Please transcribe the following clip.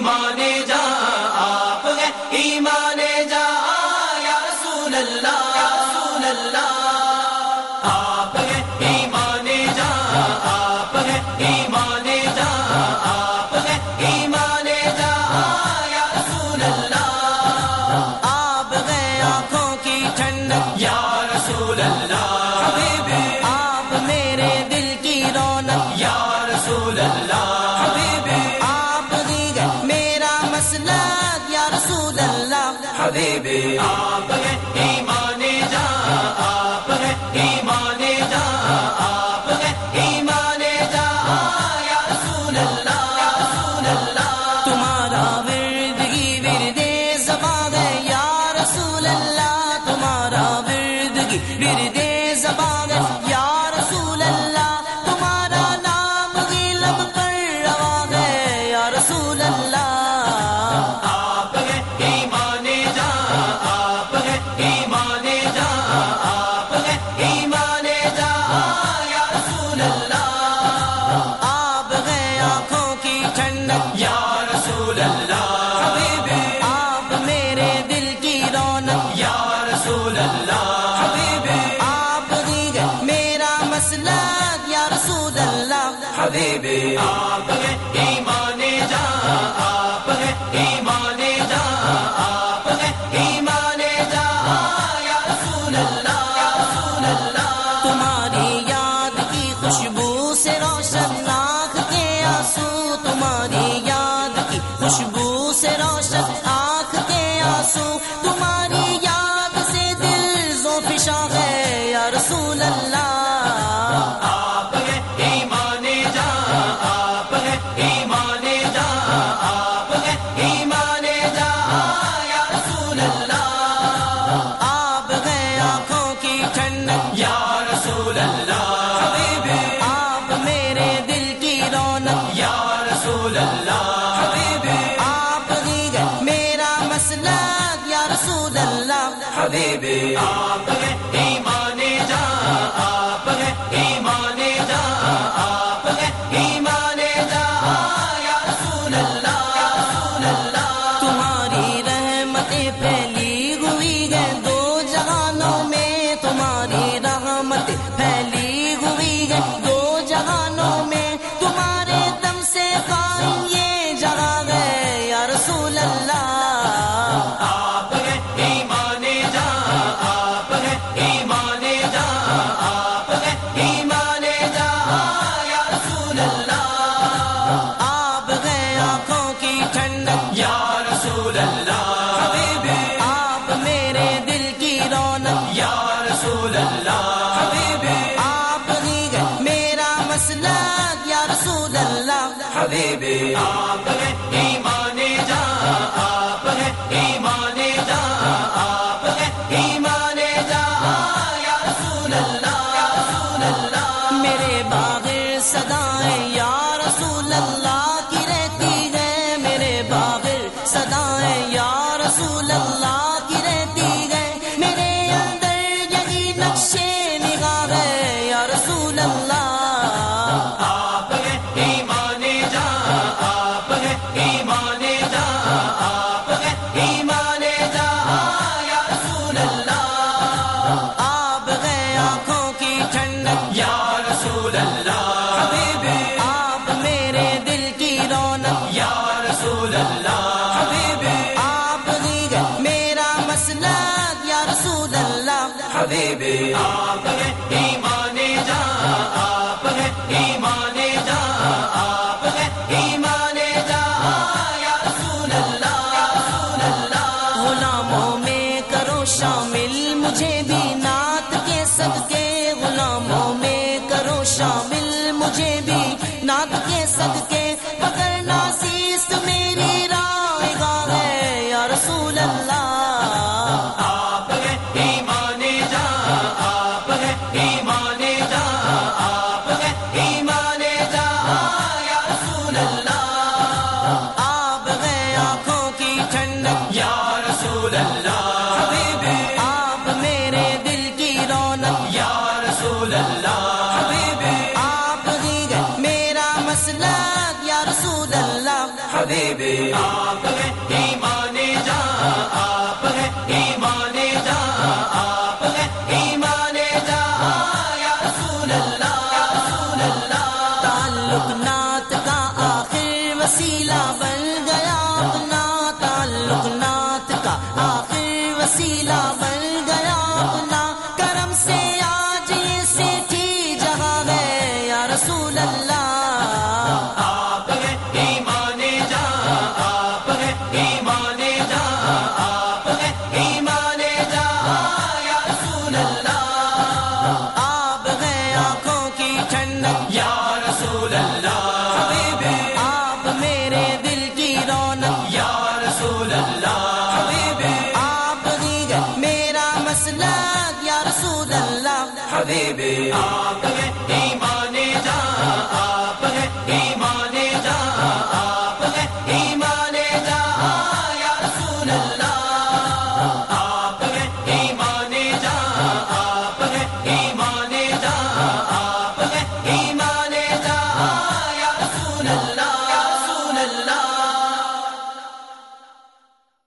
ایمان جا آپ ہے ایمان جا یا رسول اللہ یا رسول اللہ آپ ہے ایمان جا آپ ہے ایمان جا آپ ہے ایمان جا یا رسول اللہ آپ گئے آنکھوں کی ٹھنڈک یا رسول اللہ حبیبی آپ میرے دل کی رونق یا رسول اللہ حبیبی آپ دیگر میرا مسلک یا رسول اللہ حبیبی آپ ہے ایمان جا آپ ہے ایمان جا آپ ہے ایمان جا یا رسول اللہ یا رسول اللہ تمہارا ورد کی ورد زبان ہے یا رسول اللہ تمہارا ورد کی ورد زبان ہے یا رسول اللہ تمہارا نام ہی لب پر رواں ہے یا رسول اللہ آپ ہے ایمان جا آپ ہے ایمان جا آپ ہے ایمان جا یا رسول اللہ آپ گئے آنکھوں کی ٹھنڈک یا رسول اللہ حبیبی آپ میرے دل کی رونق یا رسول اللہ حبیبی آپ دیگر میرا مسلک یا رسول اللہ حبیبی آپ ہے ایمان جا آپ ہے ایمان جا آپ ہے ایمان جا یا رسول اللہ یا رسول اللہ تمہاری یاد کی خوشبو سے روشن آنکھ کے آنسو تمہاری یاد کی خوشبو سے روشن آنکھ کے آنسو تمہاری یاد سے دل ذوفشاں ہے یا رسول اللہ آپ ہے ایمان جا آپ ہے ایمان جا آپ ہے ایمان جا یا رسول اللہ آپ گئے آنکھوں کی ٹھنڈک یا رسول اللہ حبیبی آپ میرے دل کی رونق یا رسول اللہ حبیبی آپ دیگر میرا مسلک یا رسول اللہ حبیبی آپ ہے ایمان جا آپ ہے ایمان جا آپ ہے ایمان جا یا رسول اللہ یا رسول اللہ تمہاری رحمتیں پھیلی ہوئی ہے دو جہانوں میں تمہاری رحمتیں پھیلی ہوئی ہے دو جہانوں میں تمہارے دم سے قائم یہ جگہ ہے یا رسول اللہ آپ ہے ایمان جا آپ ہے ایمان جا آپ ہے ایمان جا یا رسول اللہ آپ گئے آنکھوں کی ٹھنڈک یا رسول اللہ حبیبی آپ میرے دل کی رونق یا رسول اللہ حبیبی آپ دیگر میرا مسلک یا رسول اللہ حبیبی آپ ہے ایمان جا آپ ہے ایمان جا آپ ہے ایمان جا یا رسول اللہ یا رسول اللہ میرے باغر صدائیں یا رسول اللہ کی رہتی ہے میرے باغر صدائیں یا رسول اللہ کی رہتی ہے میرے اندر یہی نقشے نگاہ ہے یا رسول اللہ آپ ہے ایمان جا آپ ہے ایمان جا آپ ہے ایمان جا یا رسول اللہ آپ گئے آنکھوں کی ٹھنڈک یا رسول اللہ حبیبی آپ میرے دل کی رونق یا رسول اللہ حبیبی آپ دیگر میرا مسلک یا رسول اللہ حبیبی آپ ہے ایمان جا آپ ہے ایمان جا آپ ہے ایمان جا یا رسول اللہ یا رسول اللہ غلاموں میں کرو شامل مجھے بھی نعت کے صدقے غلاموں میں کرو شامل مجھے بھی نعت کے صدقے پکڑنا سیس میری رائے گاہ ہے یا رسول اللہ آپ ہے ایمان جا آپ ہے ایمان جا آپ ہے ایمان جا یا رسول اللہ آپ گئے آنکھوں کی ٹھنڈک یا رسول اللہ حبیبی آپ میرے دل کی رونق یا رسول اللہ حبیبی آپ دیگر میرا مسلک یا رسول اللہ حبیبی آپ ہیں ایمان جہاں آپ ہیں ایمان جہاں آپ ہیں ایمان جہاں یا رسول اللہ یا رسول اللہ تعلق نات کا آخر وسیلہ بن گیا اپنا تعلق نات کا آخر وسیلہ بن گیا اپنا کرم سے آج یہ سیٹھی جہاں ہے یا رسول اللہ آپ ہیں ایمان جہاں آپ ہیں ایمان جہاں آپ ہیں ایمان جہاں یا رسول اللہ آپ ہیں آنکھوں کی ٹھنڈک یا رسول اللہ حبیبی آپ میرے دل کی رونق یا رسول اللہ حبیبی آپ ہی ہے میرا مسلک یا رسول اللہ حبیبی آپ ہیں ایمان جہاں آپ ہیں ایمان جہاں آپ ہیں ایمان جہاں یا رسول اللہ آپ ہیں ایمان جہاں آپ ہیں ایمان جہاں آپ ہیں ایمان جہاں یا رسول اللہ